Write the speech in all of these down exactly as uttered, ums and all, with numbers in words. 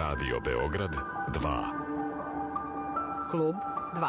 Radio Beograd dva. Klub dva.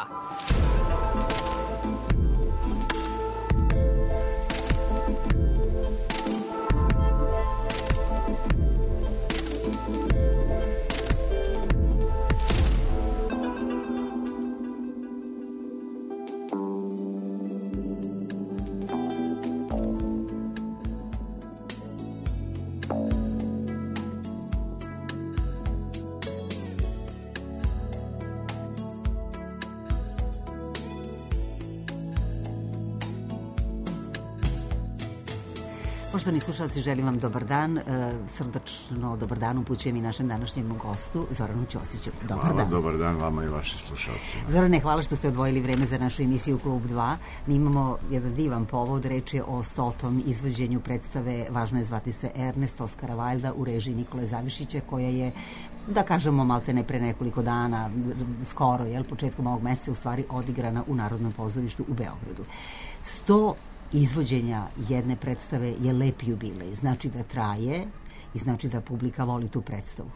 Poštovani slušalci, želim vam dobar dan. Srdačno dobar dan upućujem i našem današnjem gostu, Zoranu Ćosiću. Dobar hvala, dan. Dobar dan vama i vaši slušalci. Zorane, hvala što ste odvojili vreme za našu emisiju Klub dva. Mi imamo jedan divan povod, reč je o stotom izvođenju predstave Važno je zvati se Ernest Oskara Vailda u režiji Nikole Zavišića, koja je, da kažemo, maltene pre nekoliko dana, skoro, jel, početkom ovog meseca, u stvari odigrana u Narodnom pozorištu u Beogradu. Sto izvođenja jedne predstave je lep jubilej, znači da traje i znači da publika voli tu predstavu.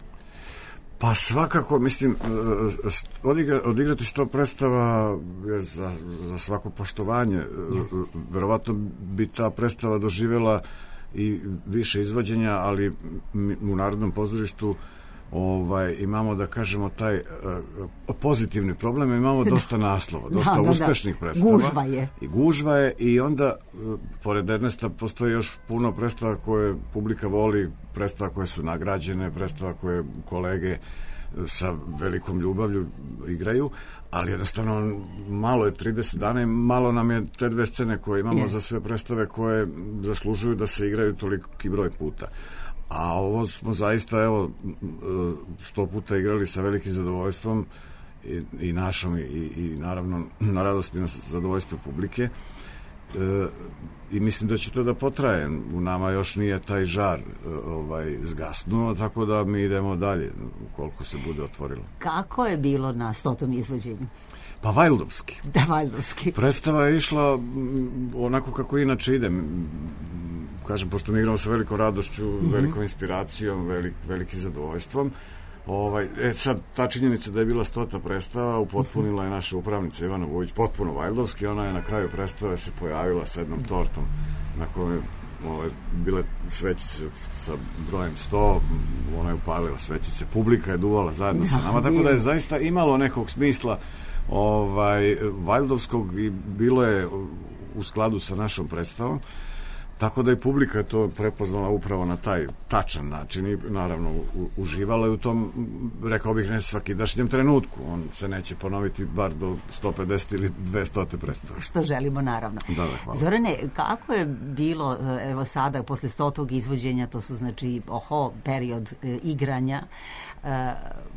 Pa svakako, mislim, odigra, odigrati sto predstava je za, za svako poštovanje. Jest. Verovatno bi ta predstava doživjela i više izvođenja, ali u Narodnom pozorištu ovaj, imamo, da kažemo, taj uh, pozitivni problem, imamo dosta naslova, dosta da, da, uspešnih da. predstava. Gužva je. I gužva je i onda, uh, pored Ernesta, postoji još puno predstava koje publika voli, predstava koje su nagrađene, predstava koje kolege uh, sa velikom ljubavlju igraju, ali jednostavno malo je trideset dana i malo nam je te dve scene koje imamo je. za sve predstave koje zaslužuju da se igraju toliki broj puta. A ovo smo zaista, evo, sto puta igrali sa velikim zadovoljstvom i, i našom i, i naravno na radost i na zadovoljstvo publike. E, I mislim da će to da potraje. U nama još nije taj žar ovaj, zgasnuo, tako da mi idemo dalje koliko se bude otvorilo. Kako je bilo na stotom izvođenju? Pa Vaildovski. Da, Vaildovski. Predstava je išla onako kako inače ide. Kažem, pošto mi igramo sa velikom radošću, mm-hmm. velikom inspiracijom, velik, velikim zadovoljstvom. Ovaj, e, sad, ta činjenica da je bila stota predstava upotpunila je naša upravnica Ivana Vujić potpuno Vaildovski. Ona je na kraju predstave se pojavila sa jednom tortom na kojoj ovaj, bile svećice sa brojem sto. Ona je upalila svećice. Publika je duvala zajedno sa nama, tako da je zaista imalo nekog smisla ovaj, Vaildovskog i bilo je u skladu sa našom predstavom. Tako da je publika to prepoznala upravo na taj tačan način i naravno u, uživala je u tom, rekao bih, ne svakidašnjem trenutku. On se neće ponoviti bar do sto pedeset ili dvesta predstava. Što želimo, naravno. Da, da, hvala. Zorane, kako je bilo, evo sada, posle stotog izvođenja, to su znači, oho, period e, igranja, e,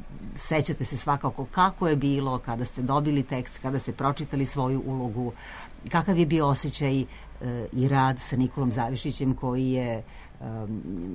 sećate se svakako kako je bilo kada ste dobili tekst, kada ste pročitali svoju ulogu, kakav je bio osjećaj e, i rad sa Nikolom Zavišićem, koji je, e,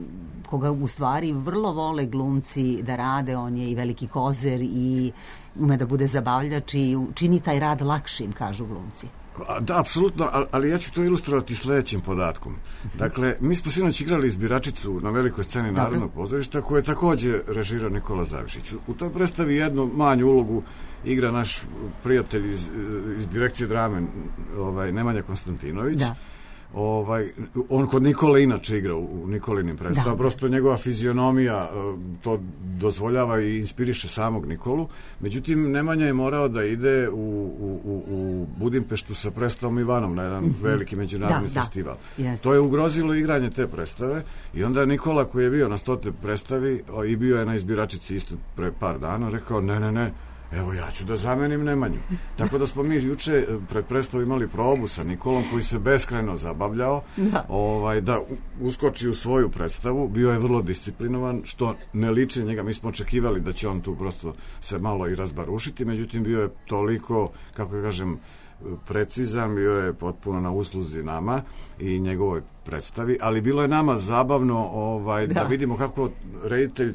koga u stvari vrlo vole glumci da rade, on je i veliki kozer i ume da bude zabavljač i čini taj rad lakšim, kažu glumci. Da, apsolutno, ali ja ću to ilustrovati sledećim podatkom. Dakle, mi smo sinoć igrali Izbiračicu na velikoj sceni Narodnog pozorišta, koju je takođe režirao Nikola Zavišić. U toj predstavi jednu manju ulogu igra naš prijatelj iz, iz direkcije drame, ovaj, Nemanja Konstantinović. Da. Ovaj, on kod Nikole inače igra u Nikolinim predstavama, prosto njegova fizionomija to dozvoljava i inspiriše samog Nikolu. Međutim, Nemanja je morao da ide u, u, u Budimpeštu sa predstavom Ivanom na jedan mm-hmm. veliki međunarodni da, festival. Da. Yes. To je ugrozilo igranje te predstave i onda Nikola, koji je bio na stote predstavi i bio je na Izbiračici isto pre par dana, rekao ne, ne, ne, evo ja ću da zamenim Nemanju. Tako da smo mi juče pred predstavom imali probu sa Nikolom, koji se beskrajno zabavljao da, ovaj, da uskoči u svoju predstavu. Bio je vrlo disciplinovan, što ne liči njega. Mi smo očekivali da će on tu prosto se malo i razbarušiti, međutim bio je toliko, kako ja kažem, precizan, bio je potpuno na usluzi nama i njegovoj predstavi, ali bilo je nama zabavno ovaj, da. da vidimo kako reditelj,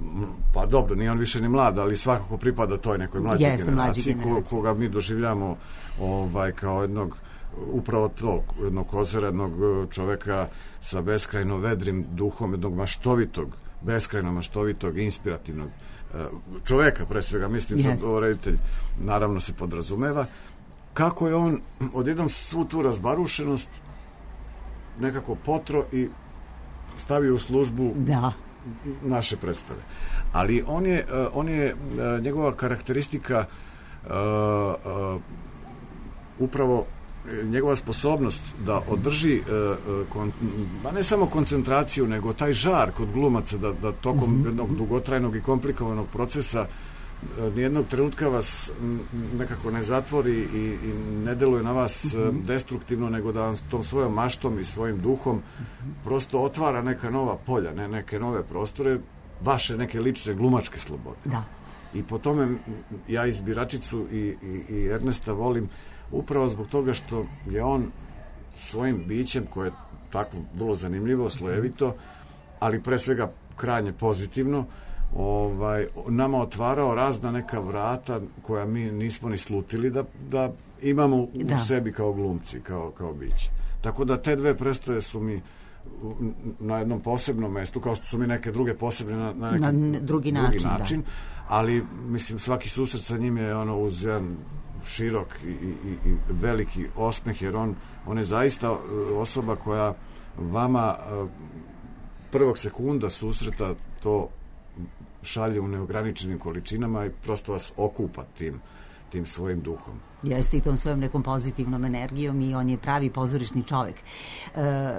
pa dobro, nije on više ni mlad, ali svakako pripada toj nekoj mlađoj Jeste, generaciji, ko, koga mi doživljamo ovaj, kao jednog upravo to, jednog kozera, jednog čoveka sa beskrajno vedrim duhom, jednog maštovitog beskrajno maštovitog, inspirativnog čoveka, pre svega, mislim, yes. sad reditelj naravno se podrazumeva, kako je on odjednom svu tu razbarušenost nekako potro i stavio u službu da. naše predstave. Ali on je, on je njegova karakteristika uh, uh, upravo njegova sposobnost da održi uh, kon, ba ne samo koncentraciju, nego taj žar kod glumaca da, da tokom mm-hmm. jednog dugotrajnog i komplikovanog procesa uh, nijednog trenutka vas m, nekako ne zatvori i, i ne deluje na vas mm-hmm. destruktivno, nego da vam tom svojom maštom i svojim duhom mm-hmm. prosto otvara neka nova polja, ne, neke nove prostore, vaše neke lične glumačke slobode. Da. I po tome ja Izbiračicu i, i, i Ernesta volim upravo zbog toga što je on svojim bićem, koje je tako vrlo zanimljivo, slojevito, ali pre svega krajnje pozitivno, ovaj, nama otvarao razna neka vrata koja mi nismo ni slutili da, da imamo u da. sebi kao glumci, kao, kao biće. Tako da te dve predstave su mi na jednom posebnom mestu, kao što su mi neke druge posebne na, na neki na drugi način, drugi način da. Ali mislim svaki susret sa njim je ono uz jedan širok i, i, i veliki osmeh, jer on, on je zaista osoba koja vama prvog sekunda susreta to šalje u neograničenim količinama i prosto vas okupa tim, tim svojim duhom. Jeste, i tom svojom nekom pozitivnom energijom, i on je pravi pozorišni čovek. E,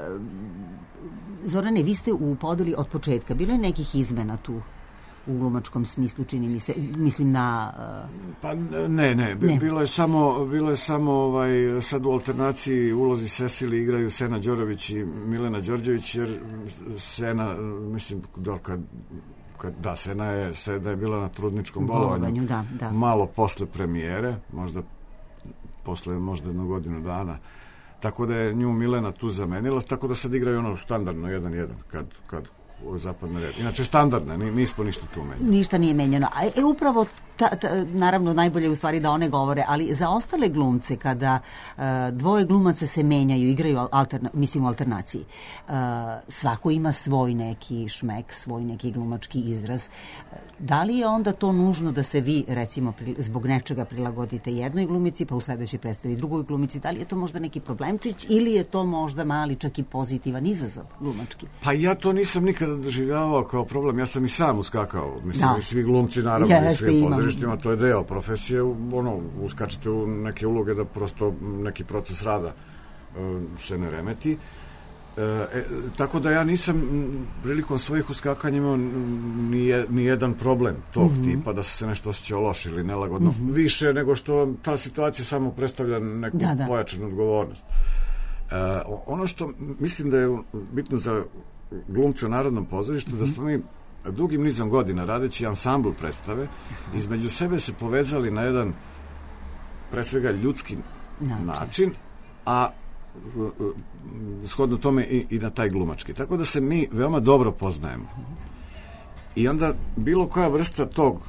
Zorane, vi ste u Podeli od početka. Bilo je nekih izmena tu u glumačkom smislu, čini mi se, mislim na... Uh... Pa ne, ne, ne. Bilo je samo, bilo je samo ovaj, sad u alternaciji ulozi Cecili igraju Sena Đorović i Milena Đorđević, jer Sena, mislim, da, kad, kad, da Sena je, Sena je bila na trudničkom bolovanju, da, da. malo posle premijere, možda posle možda jednu godinu dana, tako da je nju Milena tu zamenila, tako da sad igraju ono standardno jedan jedan, kad, kad zapadne red. Inače standardne, nismo ništa tu menjeno. Ništa nije menjeno. A e, upravo, ta, ta, naravno, najbolje je u stvari da one govore, ali za ostale glumce, kada uh, dvoje glumaca se menjaju, igraju alterna, mislim u alternaciji, uh, svako ima svoj neki šmek, svoj neki glumački izraz. Da li je onda to nužno da se vi, recimo, pri, zbog nečega prilagodite jednoj glumici, pa u sledećoj predstavi drugoj glumici? Da li je to možda neki problemčić ili je to možda mali, čak i pozitivan izazov glumački? Pa ja to nisam nikada doživljavao kao problem. Ja sam i sam uskakao. Mislim, da. I svi glumci, naravno, i svi pozorištima, to je deo profesije. Ono, uskačete u neke uloge da prosto neki proces rada uh, se ne remeti. E, tako da ja nisam prilikom svojih uskakanja imao ni, ni jedan problem tog mm-hmm. tipa da se nešto osjećao loše ili nelagodno, mm-hmm. više nego što ta situacija samo predstavlja neku da, da. pojačanu odgovornost. E, ono što mislim da je bitno za glumce u Narodnom pozorištu, mm-hmm. da smo mi dugim nizom godina radeći ansambl predstave mm-hmm. između sebe se povezali na jedan pre svega ljudski način, način a shodno tome i, i na taj glumački. Tako da se mi veoma dobro poznajemo. I onda bilo koja vrsta tog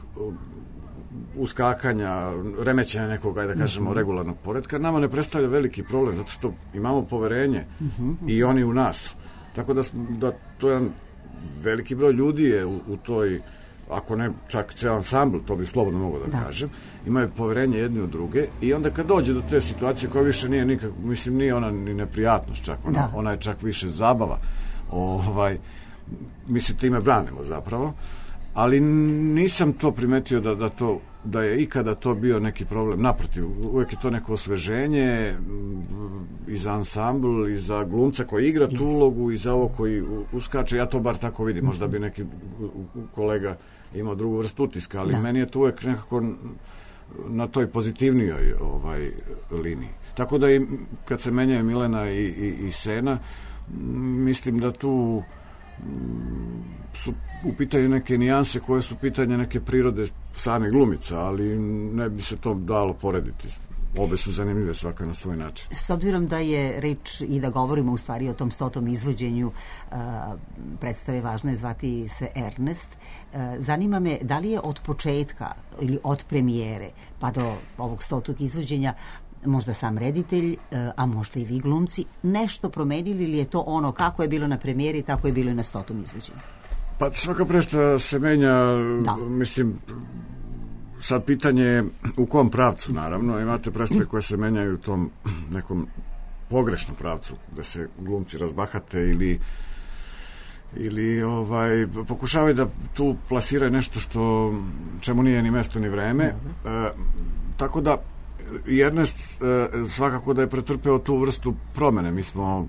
uskakanja, remećenja nekog, da kažemo, mm-hmm. regularnog poretka, nama ne predstavlja veliki problem, zato što imamo poverenje mm-hmm. i oni u nas. Tako da, da to je jedan veliki broj ljudi je u, u toj, ako ne čak ceo ansambl, to bi slobodno mogo da, da kažem, imaju poverenje jedni u druge i onda kad dođe do te situacije koja više nije nikak, mislim, nije ona ni neprijatnost čak, ona, da. ona je čak više zabava, ovaj, mi se time branimo zapravo, ali nisam to primetio da, da to da je ikada to bio neki problem. Naprotiv, uvek je to neko osveženje i za ansambl, i za glumca koji igra tu ulogu, i za ovo koji uskače. Ja to bar tako vidim. Možda bi neki kolega imao drugu vrstu utiska, ali da. meni je to uvek nekako na toj pozitivnijoj ovaj, liniji. Tako da i kad se menjaju Milena i, i, i Sena, mislim da tu su u pitanju neke nijanse koje su pitanje neke prirode same glumica, ali ne bi se to dalo porediti. Obe su zanimljive svaka na svoj način. S obzirom da je reč i da govorimo u stvari o tom stotom izvođenju uh, predstave, važno je zvati se Ernest. Uh, zanima me da li je od početka ili od premijere pa do ovog stotog izvođenja možda sam reditelj, a možda i vi glumci, nešto promenili ili je to ono kako je bilo na premijeri, tako je bilo i na stotom izvođenju? Pa svaka predstava se menja, da. Mislim, sad pitanje je u kom pravcu, naravno. Imate predstave koje se menjaju u tom nekom pogrešnom pravcu, da se glumci razbahate ili ili ovaj pokušavaju da tu plasiraju nešto što čemu nije ni mesto ni vreme. E, tako da i Ernest e, svakako da je pretrpeo tu vrstu promene. Mi smo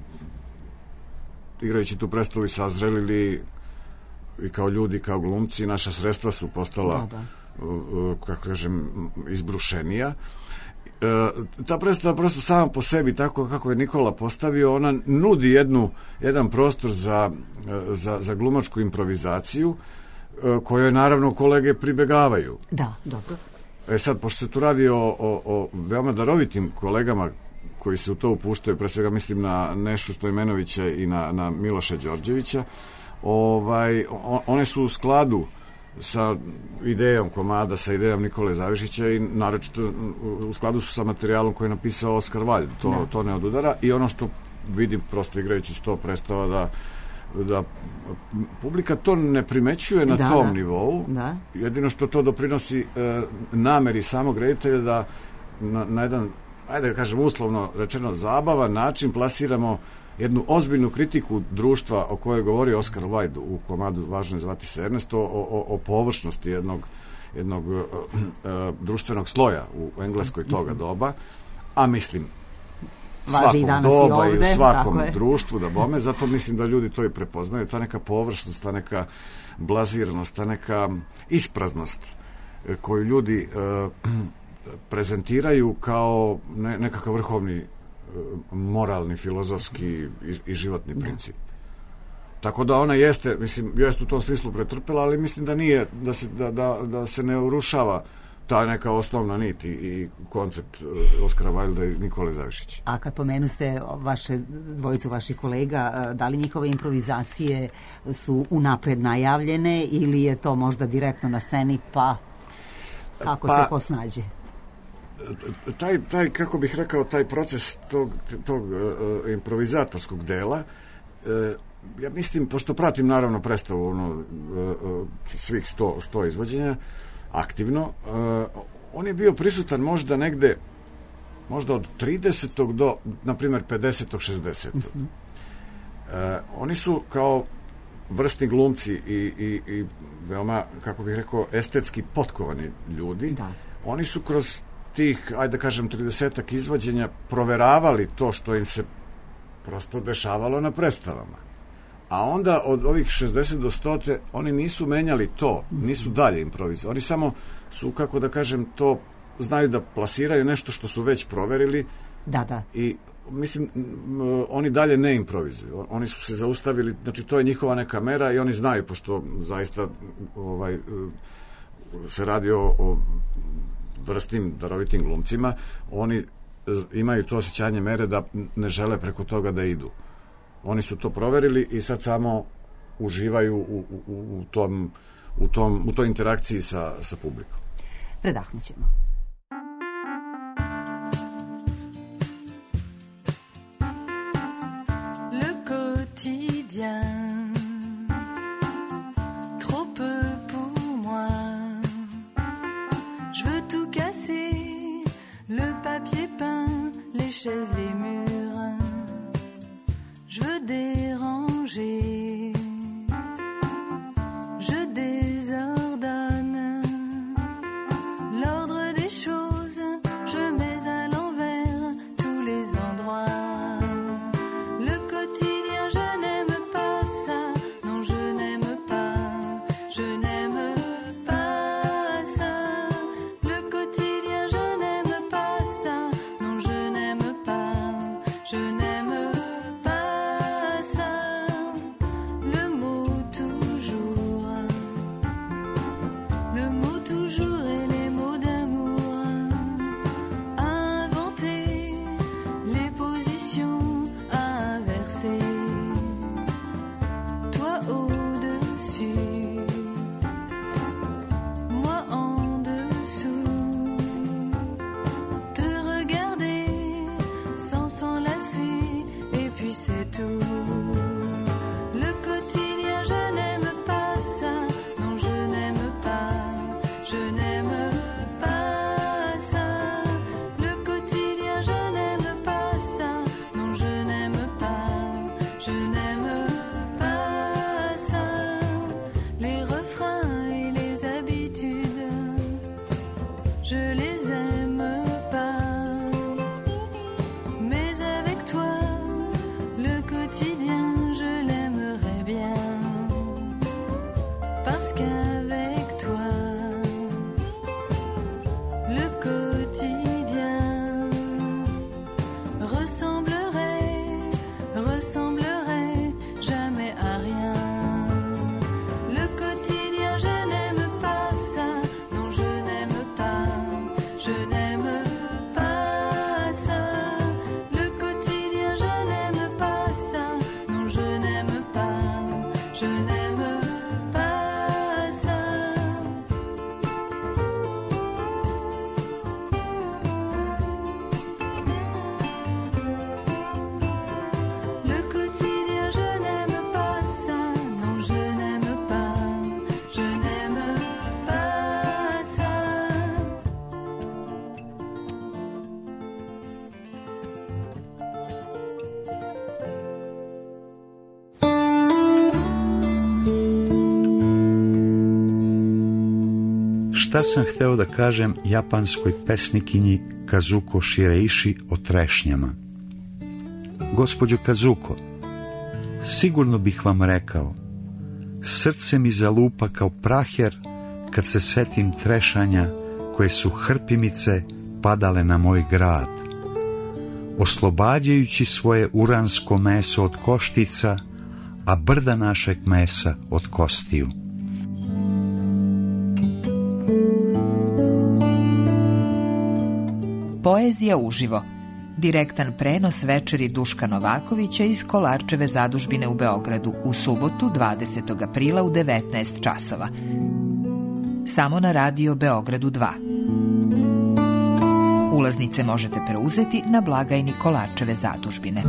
igrajući tu predstavu i sazrelili i kao ljudi, kao glumci, naša sredstva su postala da, da. kako kažem izbrušenija. E, ta predstava prosto sama po sebi, tako kako je Nikola postavio, ona nudi jednu, jedan prostor za, za, za glumačku improvizaciju e, kojoj naravno kolege pribegavaju. Da, dobro. E sad, pošto se tu radi o, o, o veoma darovitim kolegama koji se u to upuštaju, pre svega mislim na Nešu Stojmenovića i na, na Miloša Đorđevića, ovaj, on, one su u skladu sa idejom komada, sa idejom Nikole Zavišića i naročito u skladu su sa materijalom koji je napisao Oskar Valjd. To ne, to ne odudara i ono što vidim prosto igrajući sto predstava da, da publika to ne primećuje na da, tom da. nivou. Da. Jedino što to doprinosi e, nameri samog reditelja da na, na jedan, ajde da kažem uslovno rečeno, zabavan način plasiramo jednu ozbiljnu kritiku društva o kojoj govori Oskar Wilde u komadu Važno je zvati se Ernest, o, o, o površnosti jednog, jednog uh, uh, društvenog sloja u engleskoj toga doba, a mislim svakog doba i, ovde, i u svakom društvu da bome, zato mislim da ljudi to i prepoznaju, ta neka površnost, ta neka blaziranost, ta neka ispraznost koju ljudi uh, prezentiraju kao ne, nekakav vrhovni moralni, filozofski i, i životni princip. Tako da ona jeste, mislim, jeste u tom smislu pretrpela, ali mislim da nije, da se, da, da, da se ne urušava ta neka osnovna nit i, i koncept Oskara Valjda i Nikole Zavišića. A kad pomenu ste vaše dvojicu vaših kolega, da li njihove improvizacije su unapred najavljene ili je to možda direktno na sceni, pa kako pa, se ko snađe? Taj, taj, kako bih rekao, taj proces tog, tog uh, improvizatorskog dela, uh, ja mislim, pošto pratim naravno predstavu ono, uh, uh, svih sto, sto izvođenja aktivno, uh, on je bio prisutan možda negde možda od tridesetog do, na primjer, pedesetog, šezdesetog. Uh-huh. Uh, oni su kao vrstni glumci i, i, i veoma, kako bih rekao, estetski potkovani ljudi. Da. Oni su kroz tih, ajde da kažem, tridesetak izvođenja proveravali to što im se prosto dešavalo na predstavama. A onda od ovih šezdeset do sto oni nisu menjali to, nisu dalje improvizovali. Oni samo su, kako da kažem, to znaju da plasiraju nešto što su već proverili. Da, da. I mislim, oni dalje ne improvizuju. Oni su se zaustavili, znači to je njihova neka mera i oni znaju, pošto zaista ovaj, se radi o, o vrstnim, darovitim glumcima, oni imaju to osjećanje mere da ne žele preko toga da idu. Oni su to proverili i sad samo uživaju u, u, u, tom, u, tom, u toj interakciji sa, sa publikom. Predahnut ćemo. Le quotidien, trop peu pour moi. Je veux tout casser, le papier peint, les chaises, les murs. Je veux déranger, je désordonne l'ordre des choses, je mets à l'envers tous les endroits. Le quotidien, je n'aime pas ça, non je n'aime pas, je n'aime pas ça. Le quotidien, je n'aime pas ça, non je n'aime pas, je n'aime pas. C'est tout. Le quotidien, je n'aime pas ressemblerait, ressemblerait jamais à rien. Le quotidien, je n'aime pas ça, non je n'aime pas, je n'aime pas ça. Le quotidien, je n'aime pas ça, non je n'aime pas, je n'aime pas ça. Le quotidien, je n'aime pas ça, non je n'aime pas, je n'aime pas ça. Šta sam hteo da kažem japanskoj pesnikinji Kazuko Shireishi o trešnjama? Gospođo Kazuko, sigurno bih vam rekao, srce mi zalupa kao praher kad se setim trešanja koje su hrpimice padale na moj grad, oslobađajući svoje uransko meso od koštica, a brda našeg mesa od kostiju. Poezija uživo. Direktan prenos večeri Duška Novakovića iz Kolarčeve zadužbine u Beogradu u subotu dvadesetog aprila u devetnaest časova. Samo na radio Beogradu dva. Ulaznice možete preuzeti na blagajni Kolarčeve zadužbine.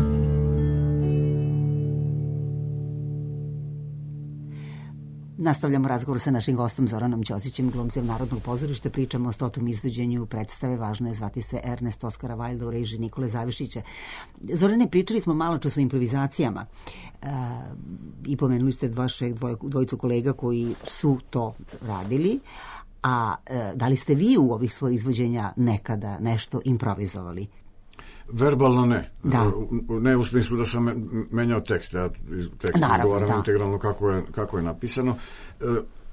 Nastavljamo razgovor sa našim gostom Zoranom Ćosićem, glumcem Narodnog pozorišta. Pričamo o stotom izvođenju predstave Važno je zvati se Ernest Oskara Vailda u režiji Nikole Zavišića. Zorane, pričali smo malo čas o improvizacijama e, i pomenuli ste vašeg dvoj, dvojicu kolega koji su to radili, a e, da li ste vi u ovih svojih izvođenja nekada nešto improvizovali? Verbalno ne. Da. Ne u smislu da sam menjao tekst. Ja tekst izgovaram da. integralno kako je, kako je napisano. E,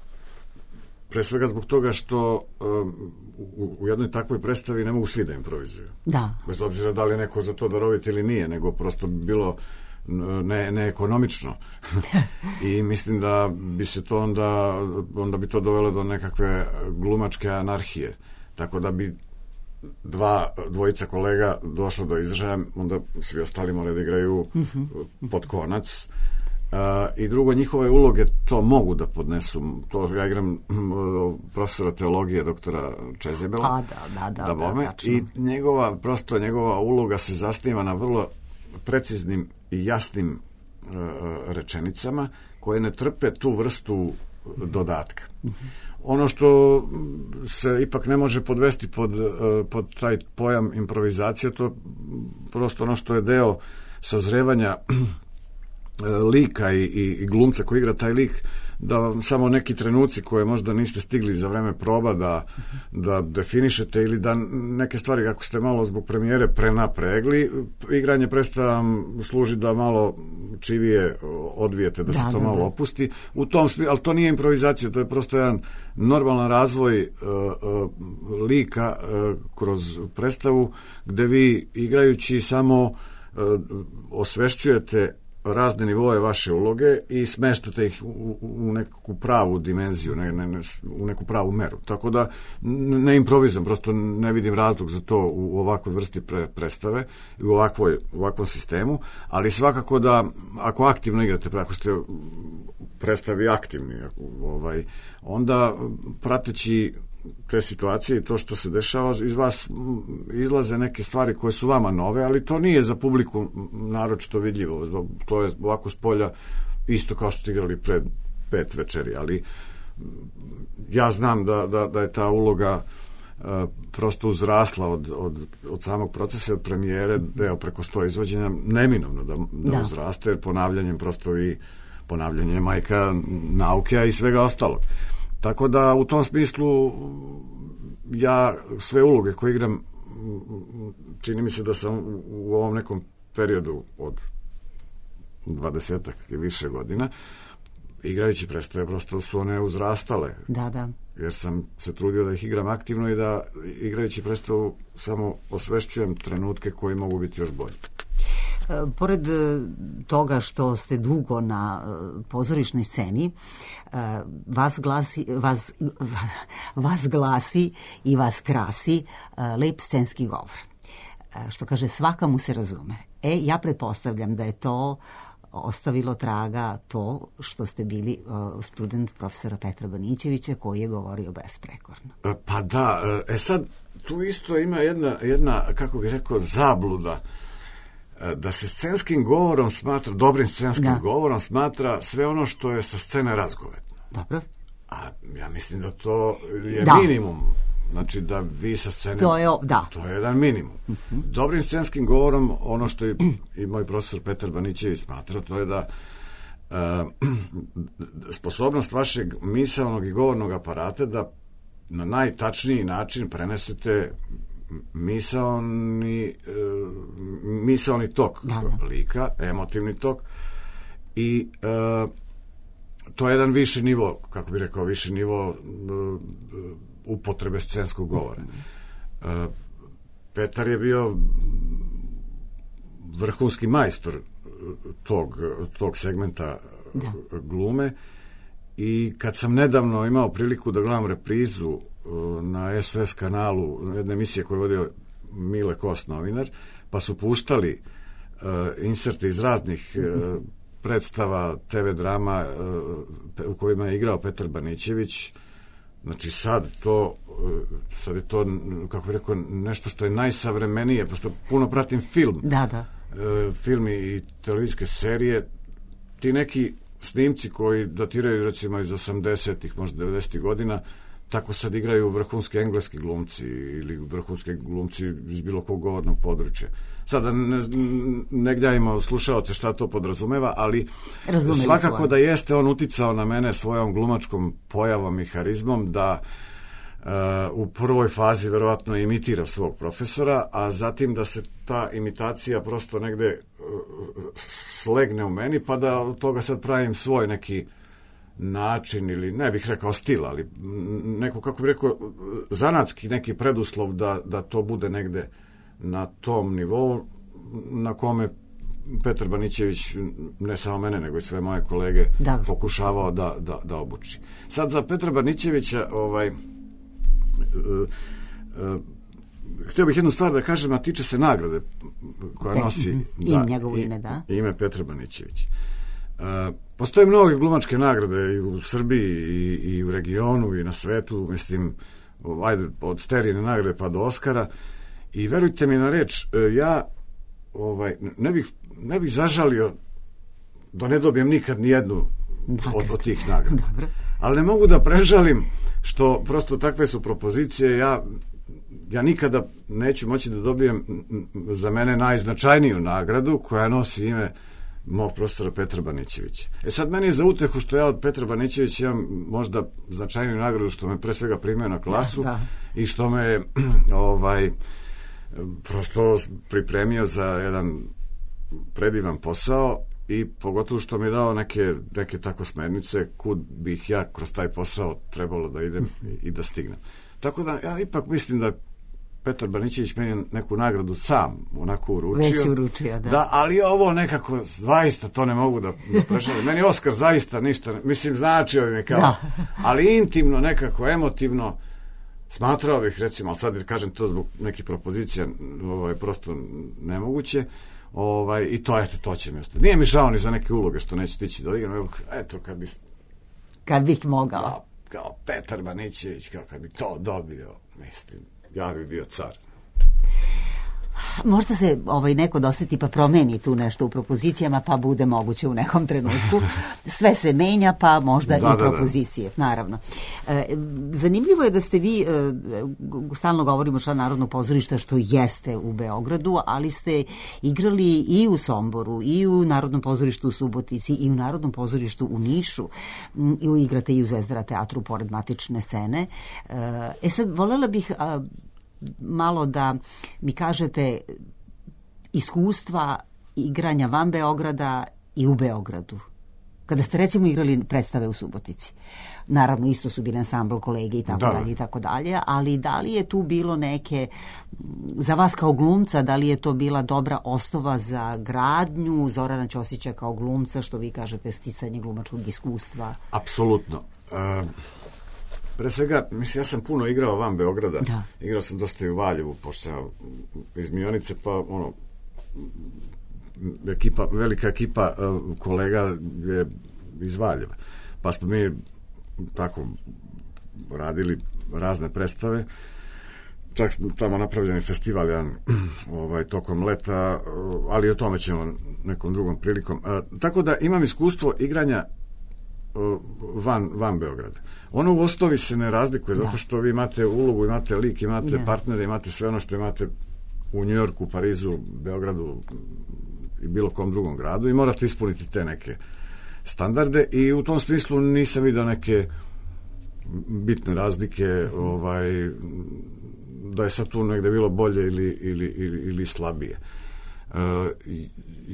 pre svega zbog toga što e, u, u jednoj takvoj predstavi ne mogu svi da improvizuju. Da. Bez obzira da li neko za to darovit ili nije, nego prosto bi bilo ne, neekonomično. I mislim da bi se to onda, onda bi to dovelo do nekakve glumačke anarhije. Tako da bi dva, dvojica kolega došlo do izražaja, onda svi ostali moraju da igraju pod konac. Uh, I drugo, njihove uloge to mogu da podnesu. To ja igram uh, profesora teologije, doktora Čezebela. A, da, da, da, da, bome, da I njegova, prosto njegova uloga se zasniva na vrlo preciznim i jasnim uh, rečenicama koje ne trpe tu vrstu dodatka. Ono što se ipak ne može podvesti pod, pod taj pojam improvizacija, to je prosto ono što je deo sazrevanja lika i, i, i glumca koji igra taj lik, da samo neki trenuci koje možda niste stigli za vreme proba da, da definišete ili da neke stvari kako ste malo zbog premijere prenapregli, igranje predstava služi da malo čivije odvijete, da, da se to da, malo da. opusti. U tom smislu, ali to nije improvizacija, to je prosto jedan normalan razvoj uh, uh, lika uh, kroz predstavu gde vi igrajući samo uh, osvešćujete razne nivoje vaše uloge i smeštate ih u, u neku pravu dimenziju, ne, ne, ne, u neku pravu meru. Tako da ne improvizujem, prosto ne vidim razlog za to u ovakvoj vrsti pre, predstave i u ovakvoj, u ovakvom sistemu, ali svakako da ako aktivno igrate, ako ste predstavi aktivni, ovaj, onda prateći te situacije i to što se dešava, iz vas izlaze neke stvari koje su vama nove, ali to nije za publiku naročito vidljivo. To je ovako s polja isto kao što ste igrali pred pet večeri, ali ja znam da, da, da je ta uloga uh, prosto uzrasla od, od, od samog procesa, od premijere, deo preko sto izvođenja, neminovno da, da, da. uzraste, jer ponavljanjem prosto i ponavljanje je majka nauke i svega ostalog. Tako da u tom smislu ja sve uloge koje igram, čini mi se da sam u ovom nekom periodu od dvadesetak i više godina igrajući predstave, prosto su one uzrastale. Da, da. jer sam se trudio da ih igram aktivno i da igrajući predstavu samo osvešćujem trenutke koji mogu biti još bolji. Pored toga što ste dugo na pozorišnoj sceni, vas glasi, vas, vas glasi i vas krasi lep scenski govor. Što kaže, svaka mu se razume. E, ja pretpostavljam da je to ostavilo traga to što ste bili student profesora Petra Banićevića, koji je govorio besprekorno. Pa da, e sad, tu isto ima jedna, jedna kako bih rekao, zabluda, da se scenskim govorom smatra, dobrim scenskim da. govorom smatra sve ono što je sa scene razgovetno. Dobro. A ja mislim da to je da. minimum. Znači da vi sa scene... To je, da. To je jedan minimum. Uh-huh. Dobrim scenskim govorom, ono što je i moj profesor Petar Banićević smatra, to je da uh, sposobnost vašeg misaonog i govornog aparata da na najtačniji način prenesete misaoni, uh, misaoni tok da, da. lika, emotivni tok, i uh, to je jedan viši nivo, kako bih rekao, viši nivo uh, upotrebe scenskog govora. Uh, Petar je bio vrhunski majstor tog, tog segmenta da. glume, i kad sam nedavno imao priliku da gledam reprizu na S O S kanalu jedne emisije koju je vodio Mile Kost, novinar, pa su puštali uh, inserte iz raznih uh, predstava, te ve drama uh, u kojima je igrao Petar Banićević. Znači sad to, sad je to, kako bih rekao, nešto što je najsavremenije, pošto puno pratim film. Da, da. Uh, film i televizijske serije, ti neki snimci koji datiraju recimo iz osamdesetih, možda devedesetih godina, tako sad igraju vrhunski engleski glumci ili vrhunski glumci iz bilo kog govornog područja. Sada ne, ne gdjavimo slušaoce šta to podrazumeva, ali Razumeli svakako svoj. Da jeste on uticao na mene svojom glumačkom pojavom i harizmom da uh, u prvoj fazi verovatno imitira svog profesora, a zatim da se ta imitacija prosto negde uh, slegne u meni, pa da od toga sad pravim svoj neki način, ili ne bih rekao stil, ali neko, kako bih rekao, zanatski neki preduslov da, da to bude negde na tom nivou na kome Petar Banićević, ne samo mene, nego i sve moje kolege, da, pokušavao da, da, da obuči. Sad za Petra Banićevića ovaj, uh, uh, htio bih jednu stvar da kažem, a tiče se nagrade koja nosi da, njegovo ime, da. ime Petra Banićević. Uh, postoje mnoge glumačke nagrade i u Srbiji i, i u regionu i na svetu, mislim, ajde, od Sterijine nagrade pa do Oskara, i verujte mi na reč, ja ovaj, ne, bih, ne bih zažalio da ne dobijem nikad ni jednu od, od tih nagrada. Dobre. Ali ne mogu da prežalim što prosto takve su propozicije. Ja, ja nikada neću moći da dobijem za mene najznačajniju nagradu koja nosi ime mog profesora Petra Banićevića. E sad, meni je za utehu što ja od Petra Banićevića imam možda značajniju nagradu što me pre svega primio na klasu, da, da. I što me ovaj, prosto pripremio za jedan predivan posao, i pogotovo što mi je dao neke, neke tako smernice kud bih ja kroz taj posao trebalo da idem i, i da stignem. Tako da ja ipak mislim da Petar Banićević meni neku nagradu sam onako uručio. Već uručio, da. Da, ali ovo nekako, zaista to ne mogu da, da prešalim. Meni Oskar zaista ništa, mislim, značio mi kao, da. Ali intimno, nekako, emotivno, smatrao bih, recimo, ali sad kažem to zbog nekih propozicija, ovaj, prosto nemoguće, ovaj, i to, eto, to će mi ostati. Nije mi žao ni za neke uloge što neću stići da igram, eto, kad bi... Kad bih mogao. Da, kao Petar Banićević, kao kad bi to dobio, mislim, ja bi bio car. Možda se ovaj, neko doseti pa promeni tu nešto u propozicijama, pa bude moguće u nekom trenutku. Sve se menja, pa možda da, i propozicije, da, da. Naravno. E, zanimljivo je da ste vi, e, stalno govorimo šta Narodnog pozorišta, što jeste u Beogradu, ali ste igrali i u Somboru, i u Narodnom pozorištu u Subotici, i u Narodnom pozorištu u Nišu, i igrate i u Zvezdara teatru pored matične scene. E sad, voljela bih... A, malo da mi kažete iskustva igranja van Beograda i u Beogradu. Kada ste recimo igrali predstave u Subotici, naravno isto su bili ansambl kolege i tako Da. dalje i tako dalje, ali da li je tu bilo neke, za vas kao glumca, da li je to bila dobra osnova za gradnju Zorana Ćosića kao glumca, što vi kažete, sticanje glumačkog iskustva? Apsolutno. E, pre svega, mislim, ja sam puno igrao van Beograda. Da. Igrao sam dosta i u Valjevu, pošto sam iz Mionice, pa ono, ekipa, velika ekipa e, kolega je iz Valjeva. Pa smo mi tako radili razne predstave. Čak tamo napravljeni festival jedan, ovaj, tokom leta, ali o tome ćemo nekom drugom prilikom. E, tako da imam iskustvo igranja van, van Beograda. Ono u osnovi se ne razlikuje, zato što vi imate ulogu, imate lik, imate Yeah. partnere, imate sve ono što imate u Njujorku, Parizu, Beogradu i bilo kom drugom gradu i morate ispuniti te neke standarde i u tom smislu nisam vidio neke bitne razlike, ovaj, da je sad tu negde bilo bolje ili, ili, ili, ili slabije. Uh, i, i,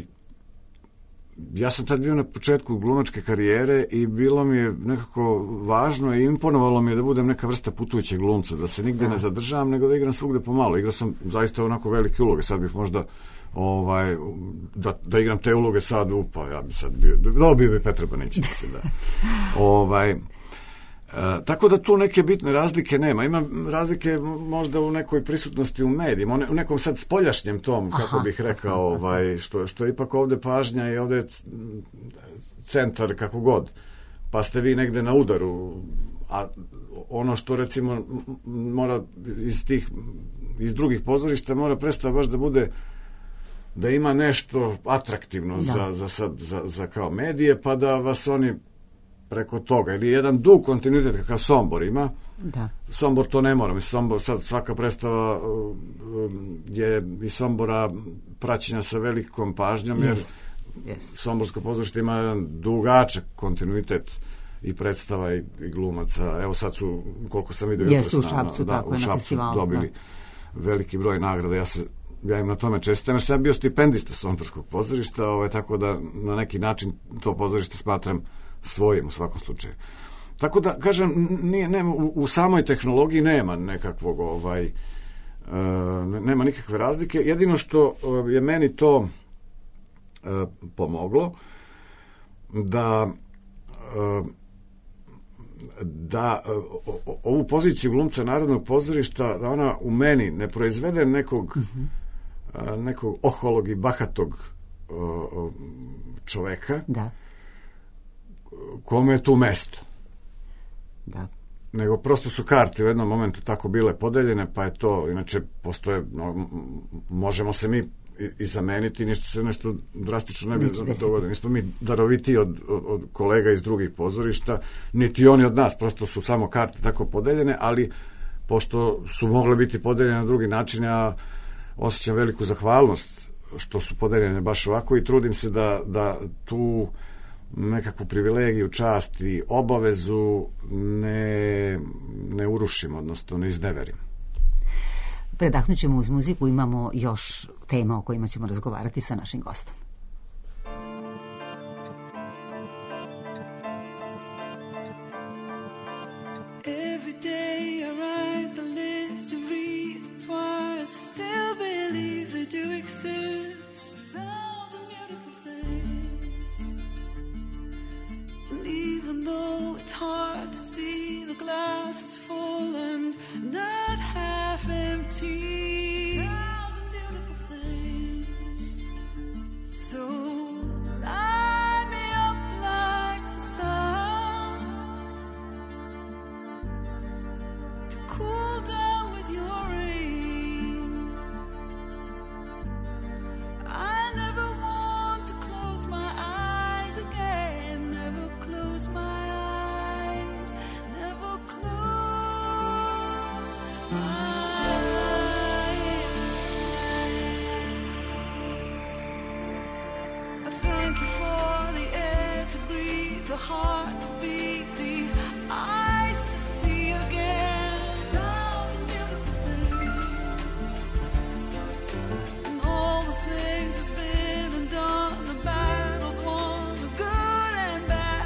ja sam tad bio na početku glumačke karijere i bilo mi je nekako važno i imponovalo mi je da budem neka vrsta putujućeg glumca, da se nigde ne zadržavam, nego da igram svugde pomalo. Igrao sam zaista onako velike uloge, sad bih možda ovaj, da, da igram te uloge sad, upa, ja bi sad bio, dobio bi Petra Banića, mislim da. ovaj, e, tako da tu neke bitne razlike nema. Ima razlike možda u nekoj prisutnosti u medijima, u nekom sad spoljašnjem tom, kako Aha. bih rekao, ovaj, što, što je ipak ovde pažnja i ovde je centar kako god. Pa ste vi negde na udaru, a ono što recimo mora iz tih, iz drugih pozorišta mora predstava baš da bude, da ima nešto atraktivno Da. za, za, sad, za, za kao medije, pa da vas oni preko toga, ili jedan dug kontinuitet kakav Sombor ima. Da. Sombor to ne mora, mislim, Sombor, sad svaka predstava uh, um, je iz Sombora praćenja sa velikom pažnjom, jer Jest, jest. Somborsko pozorište ima jedan dugačak kontinuitet i predstava i, i glumaca. Evo sad su, koliko sam vidio, Jeste jutros u Šapcu, da, tako u je, na Šapcu festivalu, dobili veliki broj nagrada. Ja se ja im na tome čestitam, jer sam bio stipendista Somborskog pozorišta, ovaj, tako da na neki način to pozorište smatram svojim u svakom slučaju. Tako da, kažem, nije, nema, u, u samoj tehnologiji nema nekakvog, ovaj, e, nema nikakve razlike. Jedino što je meni to e, pomoglo, da e, da o, o, ovu poziciju glumca Narodnog pozorišta, da ona u meni ne proizvede nekog mm-hmm. a, nekog oholog i bahatog o, o, čoveka, Da. kome je tu mesto. Da. Nego prosto su karte u jednom momentu tako bile podeljene, pa je to, inače postoje, no, možemo se mi i, i zameniti, ništa se nešto drastično ne bi dogodilo. Nismo mi daroviti od, od, od kolega iz drugih pozorišta, niti oni od nas, prosto su samo karte tako podeljene, ali pošto su mogle biti podeljene na drugi način, ja osjećam veliku zahvalnost što su podeljene baš ovako i trudim se da, da tu nekakvu privilegiju, čast i obavezu ne, ne urušim, odnosno ne izneverim. Predahnut ćemo uz muziku, imamo još tema o kojima ćemo razgovarati sa našim gostom. Every day I write the list of reasons why I still believe they do exist. A thousand beautiful things. And even though it's hard to see, the glass is full and not half empty. A thousand beautiful things. So light me up like the sun, to cool down with your rain. I never want to close my eyes again. Never close my eyes. Never close my eyes. I thank you for the air to breathe, the heart to beat, the eyes to see again. Thousand beautiful things, and all the things that's been and done, the battles won, the good and bad.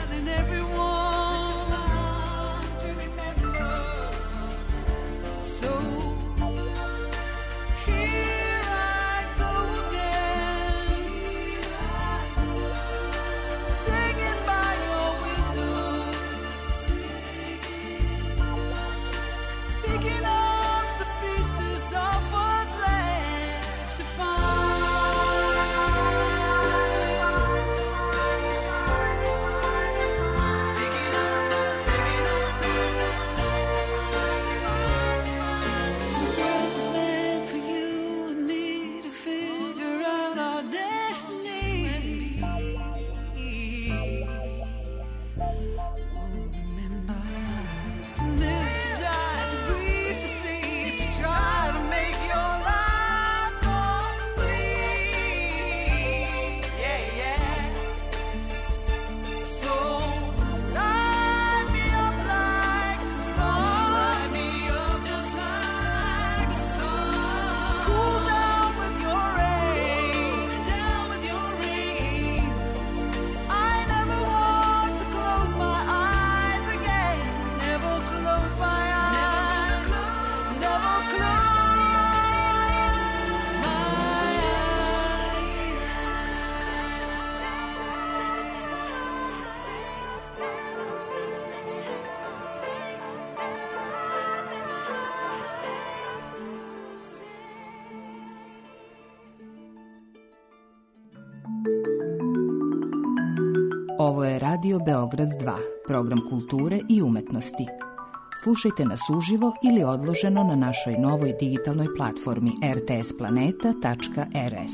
Ovo je Radio Beograd dva, program kulture i umetnosti. Slušajte nas uživo ili odloženo na našoj novoj digitalnoj platformi r t s planeta tačka r s.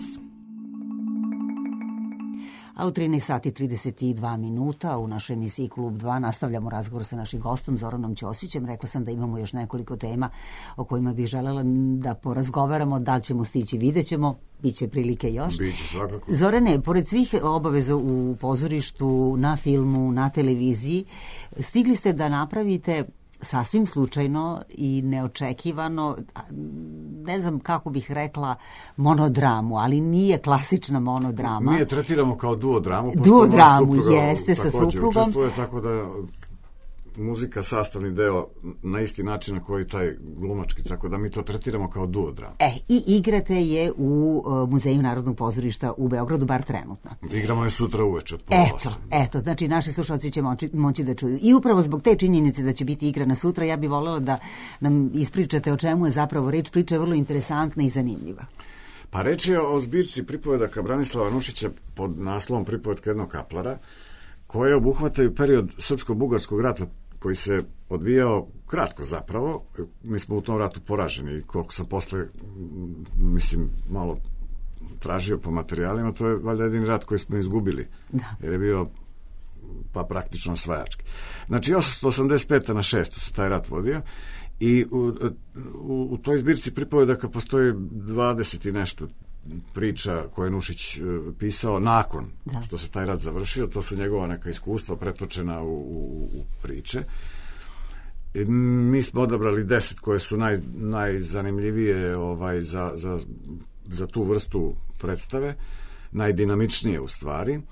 A u trinaest sati trideset dva minuta u našoj emisiji Klub dva nastavljamo razgovor sa našim gostom Zoranom Ćosićem. Rekla sam da imamo još nekoliko tema o kojima bih želela da porazgovaramo. Da li ćemo stići, vidjet ćemo. Biće prilike još. Biće svakako. Zorane, pored svih obaveza u pozorištu, na filmu, na televiziji, stigli ste da napravite sasvim slučajno i neočekivano, ne znam kako bih rekla, monodramu, ali nije klasična monodrama. Mi je tretiramo kao duodramu. Duodramu, jeste, sa suprugom. Učestvuje, tako da muzika sastavni deo na isti način na koji taj glumački, tako da mi to tretiramo kao duodramu. E, i igrate je u uh, Muzeju Narodnog pozorišta u Beogradu, bar trenutno. Igramo je sutra uveče od pola Eto, osam. eto, znači naši slušalci će moći, moći da čuju. I upravo zbog te činjenice da će biti igrana sutra, ja bih voljela da nam ispričate o čemu je zapravo reč. Priča je vrlo interesantna i zanimljiva. Pa reč je o zbirci pripovedaka Branislava Nušića pod naslovom Pripovedka jednog kaplara, koje obuhvataju period srpsko-bugarskog rata koji se odvijao kratko zapravo. Mi smo u tom ratu poraženi i koliko sam posle, mislim, malo tražio po materijalima, to je valjda jedini rat koji smo izgubili. Da. Jer je bio pa praktično osvajački. Znači, osamsto osamdeset pete na šesto se taj rat vodio i u, u, u toj zbirci pripovedaka postoji dvadeset i nešto priča koje je Nušić pisao nakon da. što se taj rat završio. To su njegova neka iskustva pretočena u, u, u priče. I mi smo odabrali deset koje su naj, najzanimljivije ovaj, za, za, za tu vrstu predstave, najdinamičnije u stvari. E,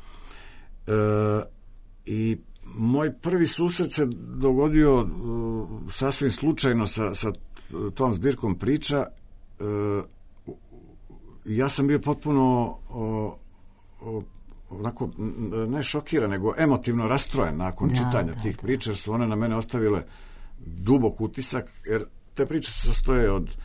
I moj prvi susret se dogodio uh, sasvim slučajno sa, sa tom zbirkom priča. E, ja sam bio potpuno o, o, onako, ne šokiran, nego emotivno rastrojen nakon da, čitanja da, tih da. priča, jer su one na mene ostavile dubok utisak, jer te priče se sastoje od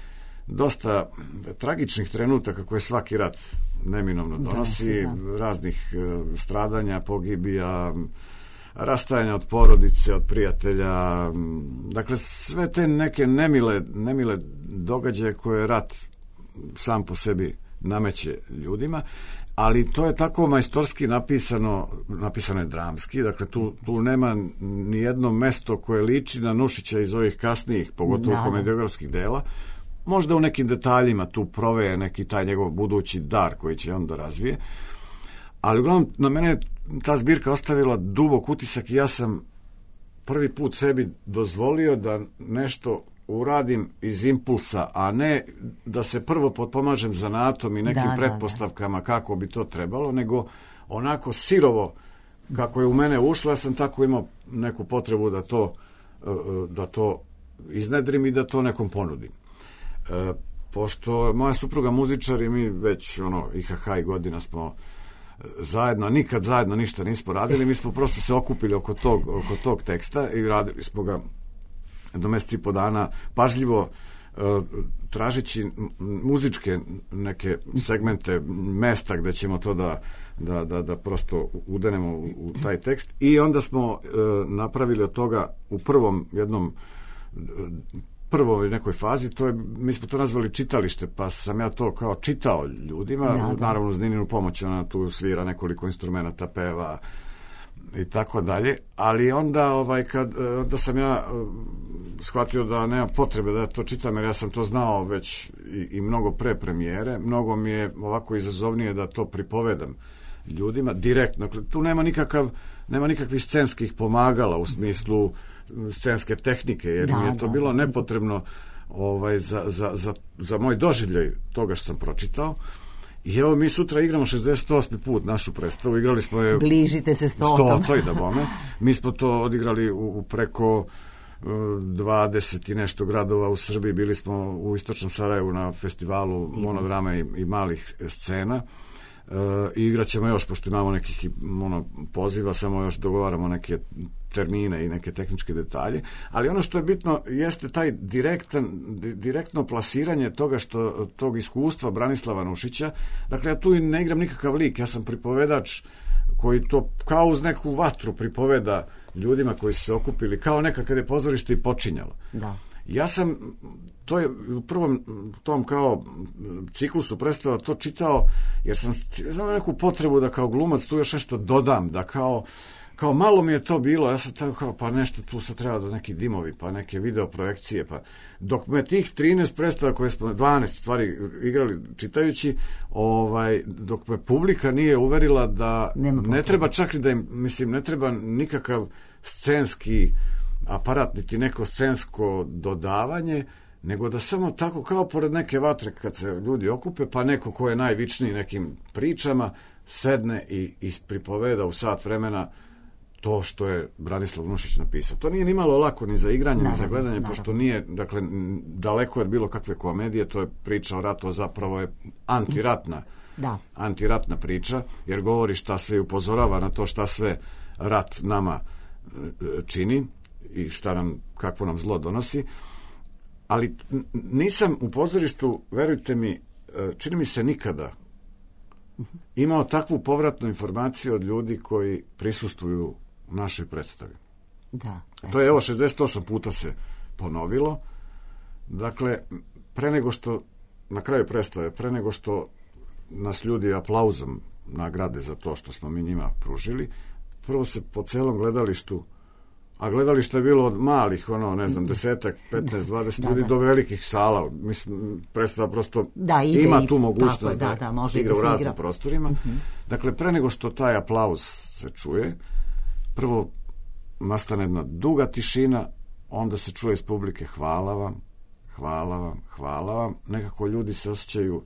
dosta tragičnih trenutaka koje svaki rat neminovno donosi, da, da. raznih stradanja, pogibija, rastajanja od porodice, od prijatelja, dakle sve te neke nemile, nemile događaje koje rat sam po sebi nameće ljudima, ali to je tako majstorski napisano, napisano je dramski, dakle tu, tu nema ni jedno mesto koje liči na Nušića iz ovih kasnijih, pogotovo da, komediografskih dela. Možda u nekim detaljima tu proveje neki taj njegov budući dar koji će on da razvije, ali uglavnom na mene je ta zbirka ostavila dubok utisak i ja sam prvi put sebi dozvolio da nešto uradim iz impulsa, a ne da se prvo potpomažem zanatom i nekim da, pretpostavkama da, da. kako bi to trebalo, nego onako sirovo kako je u mene ušlo, ja sam tako imao neku potrebu da to, da to iznedrim i da to nekom ponudim. E, pošto moja supruga muzičar i mi već ono, i ha ha i godina smo zajedno, a nikad zajedno ništa nismo radili, mi smo prosto se okupili oko tog, oko tog teksta i radili smo ga do meseci po dana pažljivo uh, tražeći muzičke neke segmente mesta gde ćemo to da, da, da, da prosto udenemo u, u taj tekst i onda smo uh, napravili od toga u prvom jednom uh, prvoj nekoj fazi, to je, mi smo to nazvali čitalište, pa sam ja to kao čitao ljudima, da, da. naravno uz Nininu pomoć, ona tu svira nekoliko instrumenta, peva i tako dalje, ali onda ovaj kad onda sam ja shvatio da nema potrebe da ja to čitam, jer ja sam to znao već i, i mnogo pre premijere, mnogo mi je ovako izazovnije da to pripovedam ljudima direktno. Tu nema nikakav nema nikakvih scenskih pomagala u smislu scenske tehnike, jer da, mi je to da, bilo da. nepotrebno ovaj, za, za, za, za moj doživljaj toga što sam pročitao. I evo mi sutra igramo šezdeset osmi put našu predstavu, igrali smo je... Bližite se stotom. Stotoj da bome. Mi smo to odigrali u, u preko dvadeset i nešto gradova u Srbiji, bili smo u Istočnom Sarajevu na festivalu monodrame i, i malih scena. E, i igrat ćemo još, pošto imamo nekih ono, poziva, samo još dogovaramo neke termine i neke tehničke detalje, ali ono što je bitno jeste taj direktan, direktno plasiranje toga što, tog iskustva Branislava Nušića. Dakle, ja tu ne igram nikakav lik, ja sam pripovedač koji to kao uz neku vatru pripoveda ljudima koji su se okupili, kao neka kada je pozorište i počinjalo. Da. Ja sam, to je u prvom tom kao ciklusu predstava to čitao, jer sam znao neku potrebu da kao glumac tu još nešto dodam, da kao, kao malo mi je to bilo, ja sam tako kao, pa nešto tu sad treba da neki dimovi, pa neke video projekcije, pa dok me tih trinaest predstava koje smo, dvanaest stvari igrali čitajući, ovaj, dok me publika nije uverila da ne treba čak i da im, mislim, ne treba nikakav scenski aparat, niti neko scensko dodavanje, nego da samo tako kao pored neke vatre kad se ljudi okupe, pa neko ko je najvičniji nekim pričama sedne i ispripoveda u sat vremena to što je Branislav Nušić napisao. To nije ni malo lako ni za igranje, naravno, ni za gledanje, naravno. Pošto nije, dakle, daleko od bilo kakve komedije, to je priča o ratu, zapravo je antiratna, da. antiratna priča, jer govori šta sve upozorava na to šta sve rat nama čini i šta nam, kakvo nam zlo donosi. Ali nisam u pozorištu, verujte mi, čini mi se nikada imao takvu povratnu informaciju od ljudi koji prisustvuju u našoj predstavi. Da. To je, evo, šezdeset osam puta se ponovilo. Dakle, pre nego što, na kraju predstave, pre nego što nas ljudi aplauzom nagrade za to što smo mi njima pružili, prvo se po celom gledalištu, a gledalište je bilo od malih, ono, ne znam, desetak, petnaest, dvadeset ljudi, da, da. do velikih sala. Mislim, predstava prosto da, ide, ima tu mogućnost tako, da, da, može igra da u raznim igra. prostorima. Uh-huh. Dakle, pre nego što taj aplauz se čuje, prvo nastane jedna duga tišina, onda se čuje iz publike hvala vam, hvala vam, hvala vam. Nekako ljudi se osjećaju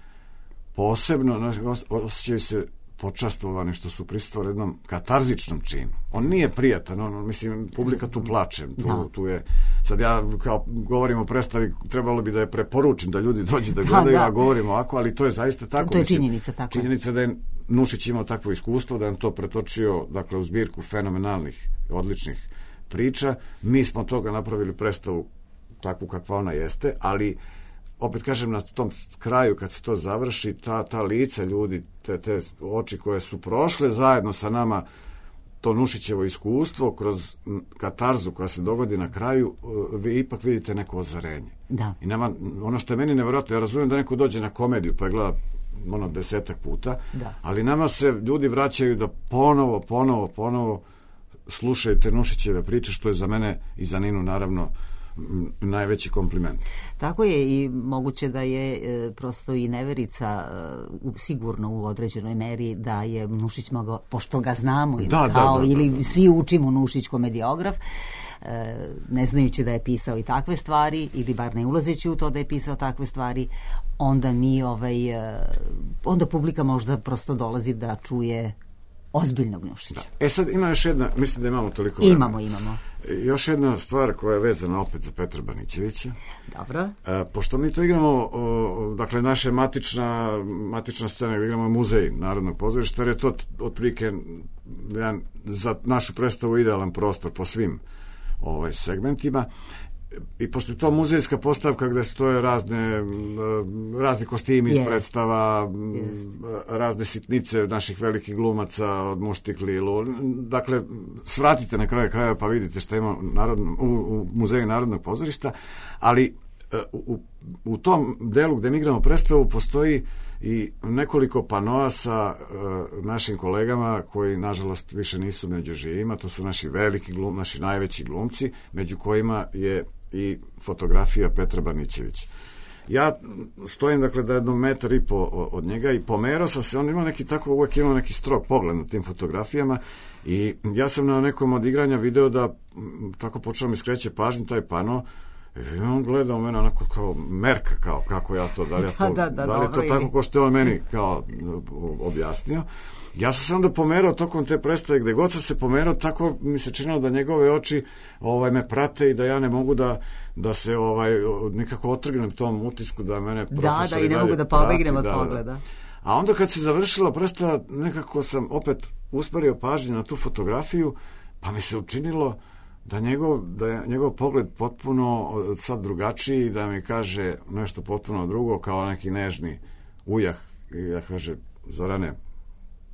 posebno, osjećaju se počastvovani što su prisustvovali jednom katarzičnom činu. On nije prijatan, on, mislim, publika tu plače. Tu, tu je, sad ja kao govorim o predstavi, trebalo bi da je preporučim da ljudi dođu da gledaju, da, da. a govorim ovako, ali to je zaista tako. To je mislim, činjenica, tako. Činjenica da je Nušić imao takvo iskustvo, da je to pretočio, dakle, u zbirku fenomenalnih, odličnih priča. Mi smo toga napravili predstavu takvu kakva ona jeste, ali opet kažem, na tom kraju kad se to završi, ta, ta lica ljudi, te, te oči koje su prošle zajedno sa nama to Nušićevo iskustvo kroz katarzu koja se dogodi na kraju, vi ipak vidite neko ozarenje. Da. I nama, ono što je meni nevjerojatno, ja razumijem da neko dođe na komediju pa je gleda ono desetak puta, da. ali nama se ljudi vraćaju da ponovo, ponovo, ponovo slušaju te Nušićeve priče, što je za mene i za Ninu naravno najveći kompliment. Tako je, i moguće da je e, prosto i neverica e, sigurno u određenoj meri da je Nušić mogao, pošto ga znamo ili, da, kao, da, da, ili da. svi učimo Nušić komediograf, e, ne znajući da je pisao i takve stvari ili bar ne ulazeći u to da je pisao takve stvari, onda mi ovaj, e, onda publika možda prosto dolazi da čuje ozbiljnog Nušića. Da. E sad ima još jedna, mislim da imamo toliko vremena. Imamo, imamo. Još jedna stvar koja je vezana opet za Petra Banićevića. Dobro. E, pošto mi to igramo, o, dakle, naša matična, matična scena, igramo muzej Narodnog pozorišta, jer je to otprilike jedan, za našu predstavu idealan prostor po svim ovaj, segmentima. I pošto je to muzejska postavka gde stoje razne, razni kostimi iz yes. predstava, yes. razne sitnice naših velikih glumaca od Muštiklilu. Dakle, svratite na kraju kraja pa vidite šta ima narodno, u, u muzeju Narodnog pozorišta, ali u, u tom delu gde mi igramo predstavu postoji i nekoliko panoa sa uh, našim kolegama koji nažalost više nisu među živima. To su naši veliki glum, naši najveći glumci, među kojima je i fotografija Petra Banićevića. Ja stojim, dakle, da jednom metar i po od njega i pomerao sam se, on ima neki tako, uvek imao neki strog pogled na tim fotografijama i ja sam na nekom od igranja video da tako počeo mi skreće pažnju taj pano i on gleda u mene onako kao merka, kao kako ja to, da li, ja to, da, da, da, da li je to tako ko što je on meni kao objasnio. Ja sam se onda pomerao tokom te predstave, gde god sam se pomerao, tako mi se činilo da njegove oči ovaj, me prate i da ja ne mogu da, da se ovaj, nikako otrgnem tom utisku da mene profesor da, da, i ne mogu da pobegnem od pogleda. A onda kad se završila predstava, nekako sam opet usmerio pažnju na tu fotografiju, pa mi se učinilo da njegov, da je njegov pogled potpuno sad drugačiji, da mi kaže nešto potpuno drugo, kao neki nežni ujah. I ja kaže, Zorane,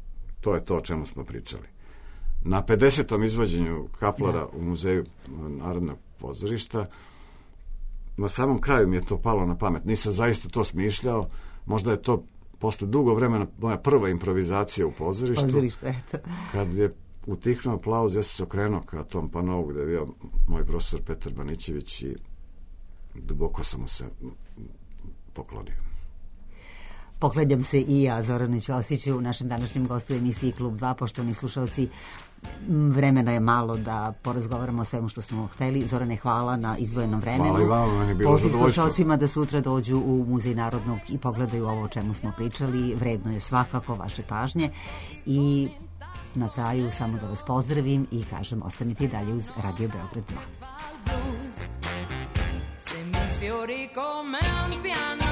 to je to o čemu smo pričali. Na pedesetom izvođenju Kaplara u Muzeju Narodnog pozorišta, na samom kraju mi je to palo na pamet. Nisam zaista to smišljao, možda je to posle dugo vremena moja prva improvizacija u pozorištu. Pozorište, eto. Kad je utihnuo aplauz, ja sam se okrenuo ka tom panovu gde je bio moj profesor Petar Banićević i duboko sam mu se poklonio. Poklanjam se i ja Zoranu Ćosiću, u našem današnjem gostu u emisiji Klub dva. Poštovani slušalci, vremena je malo da porazgovaramo o svemu što smo hteli. Zorane, hvala na izdvojenom vremenu. Hvala i vama, meni je bilo Poziv zadovoljstvo. slušalcima da sutra dođu u Muzej Narodnog i pogledaju ovo o čemu smo pričali. Vredno je svakako vaše pažnje i na kraju samo da vas pozdravim i kažem ostanite i dalje uz Radio Beograd dva. Se mis fiori come un piano